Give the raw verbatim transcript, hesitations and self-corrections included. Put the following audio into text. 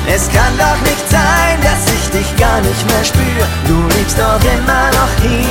Es kann doch nicht sein, dass ich dich gar nicht mehr spür. Du liegst doch immer noch hier.